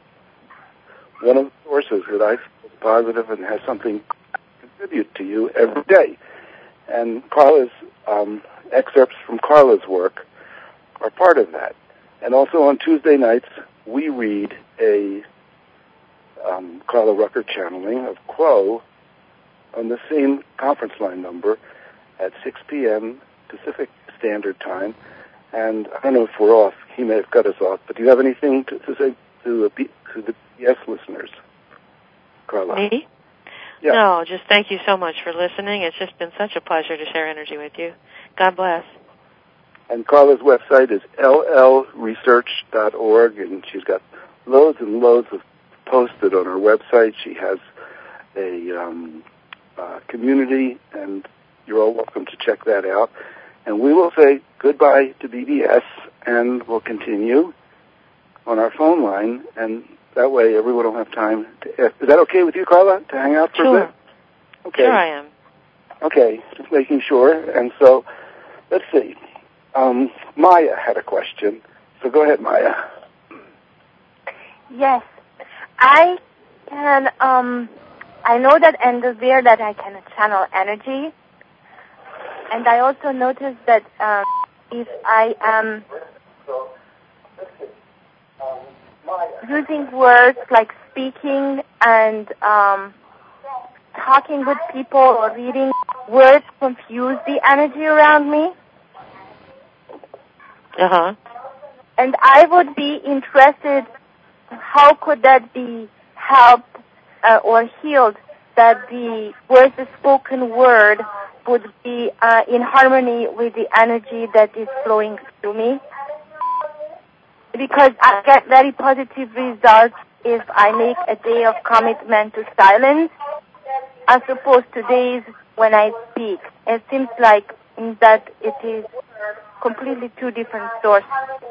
one of the sources that I feel positive and has something to contribute to you every day. And Carla's um, excerpts from Carla's work are part of that. And also on Tuesday nights, we read a um, Carla Rucker channeling of Quo on the same conference line number at six p.m. Pacific Standard Time. And I don't know if we're off. He may have cut us off. But do you have anything to, to say to the, to the B S listeners, Carla? Me? Yeah. No, just thank you so much for listening. It's just been such a pleasure to share energy with you. God bless. And Carla's website is l l research dot org, and she's got loads and loads of posted on her website. She has a um, uh, community, and you're all welcome to check that out. And we will say goodbye to B B S, and we'll continue on our phone line, and that way everyone will have time to ask. Is that okay with you, Carla, to hang out for sure. a bit? Okay. Sure I am. Okay, just making sure. And so, let's see. Um, Maya had a question, so go ahead, Maya. Yes. I can, um, I know that in the beer that I can channel energy, and I also noticed that um, if I am... So, let's see. Um, Maya. using words like speaking and um, talking with people or reading words confuse the energy around me. Uh-huh. And I would be interested, how could that be helped uh, or healed, that the words, the spoken word would be uh, in harmony with the energy that is flowing through me? Because I get very positive results if I make a day of commitment to silence as opposed to days when I speak. It seems like that it is completely two different sources.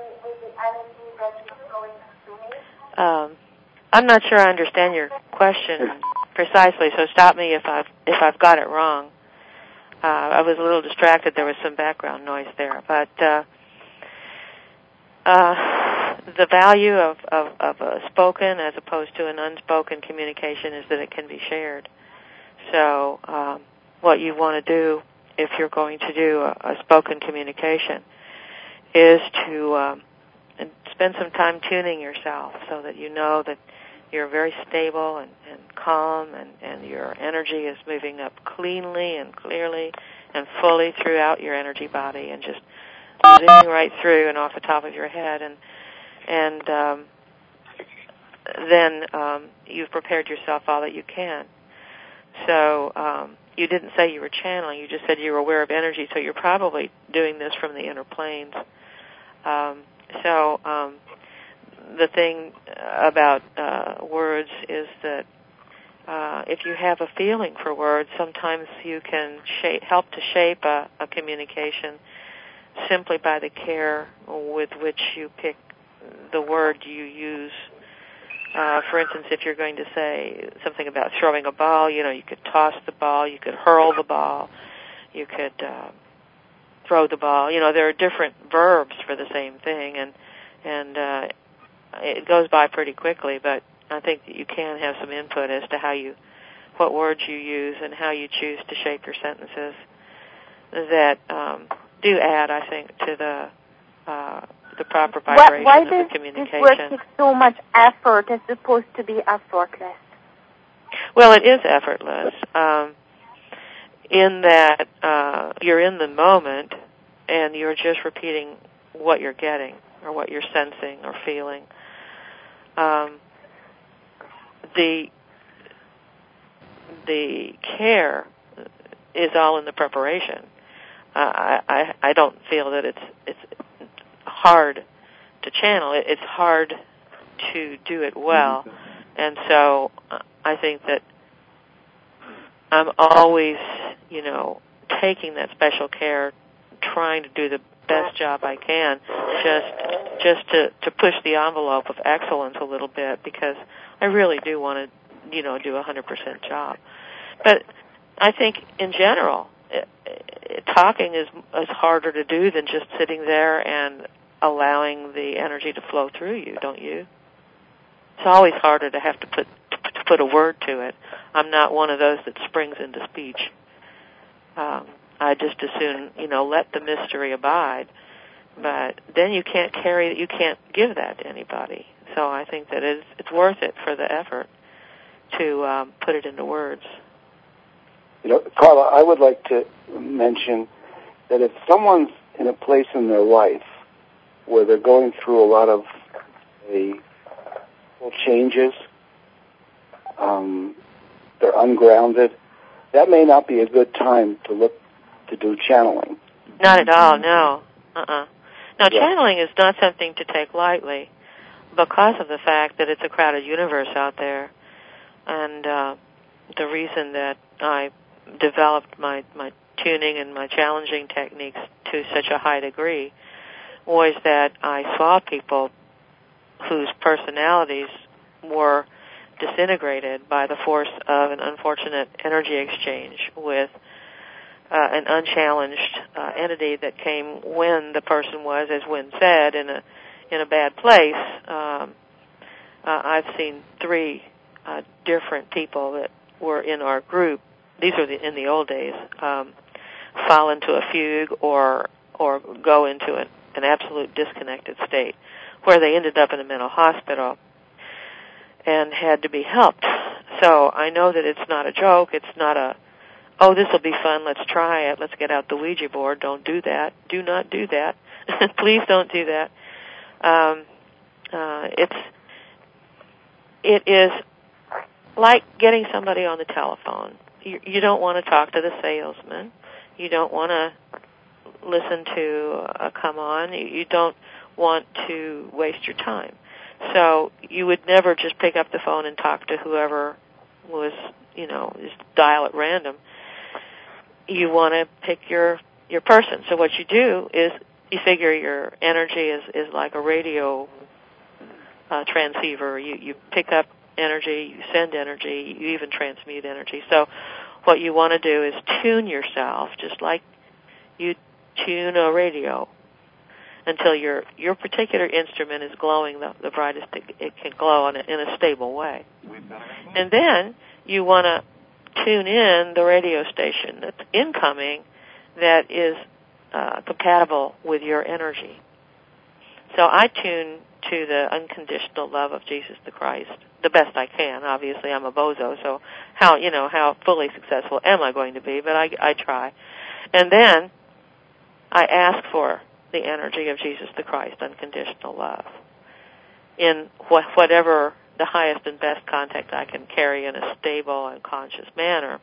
Um, I'm not sure I understand your question precisely, so stop me if I've if I've got it wrong. Uh, I was a little distracted. There was some background noise there, but uh, uh, the value of, of, of a spoken as opposed to an unspoken communication is that it can be shared. So um, what you want to do if you're going to do a, a spoken communication is to um, spend some time tuning yourself so that you know that you're very stable and, and calm and, and your energy is moving up cleanly and clearly and fully throughout your energy body and just zooming right through and off the top of your head. And and um, then um, you've prepared yourself all that you can. So um, you didn't say you were channeling. You just said you were aware of energy, so you're probably doing this from the inner planes. Um, so um, the thing about uh, words is that uh, if you have a feeling for words, sometimes you can shape, help to shape a, a communication simply by the care with which you pick the word you use. Uh, for instance, if you're going to say something about throwing a ball, you know, you could toss the ball, you could hurl the ball, you could uh, throw the ball. You know, there are different verbs for the same thing, and and uh, it goes by pretty quickly. But I think that you can have some input as to how you, what words you use, and how you choose to shape your sentences that um, do add, I think, to the uh, the proper vibration why, why of does the communication. This work take so much effort as opposed to be effortless? Well, it is effortless um, in that uh, you're in the moment and you're just repeating what you're getting or what you're sensing or feeling. Um, the the care is all in the preparation. Uh, I, I I don't feel that it's it's hard to channel. It, it's hard to do it well, and so uh, I think that I'm always, you know, taking that special care, trying to do the best job I can, just just to to push the envelope of excellence a little bit, because I really do want to, you know, do a one hundred percent job. But I think in general, it, it, talking is is harder to do than just sitting there and allowing the energy to flow through you, don't you? It's always harder to have to put to put a word to it. I'm not one of those that springs into speech. Um, I just as soon, you know, let the mystery abide. But then you can't carry, you can't give that to anybody. So I think that it's, it's worth it for the effort to um, put it into words. You know, Carla, I would like to mention that if someone's in a place in their life where they're going through a lot of the changes, um, they're ungrounded, that may not be a good time to look to do channeling. Not at all, no. Uh-uh. Now, yeah. channeling is not something to take lightly because of the fact that it's a crowded universe out there. And uh, the reason that I developed my, my tuning and my challenging techniques to such a high degree was that I saw people whose personalities were disintegrated by the force of an unfortunate energy exchange with uh, an unchallenged uh, entity that came when the person was, as Wynn said, in a in a bad place. Um, uh, I've seen three uh, different people that were in our group. These were the, in the old days. Um, fall into a fugue or or go into an, an absolute disconnected state, where they ended up in a mental hospital. and had to be helped. So I know that it's not a joke. It's not a, oh, this will be fun, let's try it, let's get out the Ouija board. Don't do that. Do not do that. Please don't do that. Um, uh, it's, it is like getting somebody on the telephone. You, you don't want to talk to the salesman. You don't want to listen to a come on. You, you don't want to waste your time. So you would never just pick up the phone and talk to whoever was, you know, just dial at random. You want to pick your your person. So what you do is you figure your energy is, is like a radio uh, transceiver. You, you pick up energy, you send energy, you even transmute energy. So what you want to do is tune yourself just like you tune a radio until your your particular instrument is glowing the, the brightest it, it can glow in a, in a stable way. And then you want to tune in the radio station that's incoming that is uh, compatible with your energy. So I tune to the unconditional love of Jesus the Christ the best I can. Obviously, I'm a bozo, so how you know how fully successful am I going to be? But I, I try, and then I ask for the energy of Jesus the Christ, unconditional love, in wh- whatever the highest and best contact I can carry in a stable and conscious manner.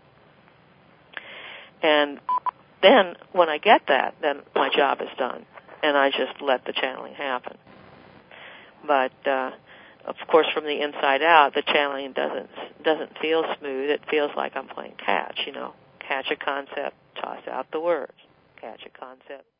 And then when I get that, then my job is done, and I just let the channeling happen. But uh, of course, from the inside out, the channeling doesn't doesn't feel smooth. It feels like I'm playing catch. You know, catch a concept, toss out the words. Catch a concept,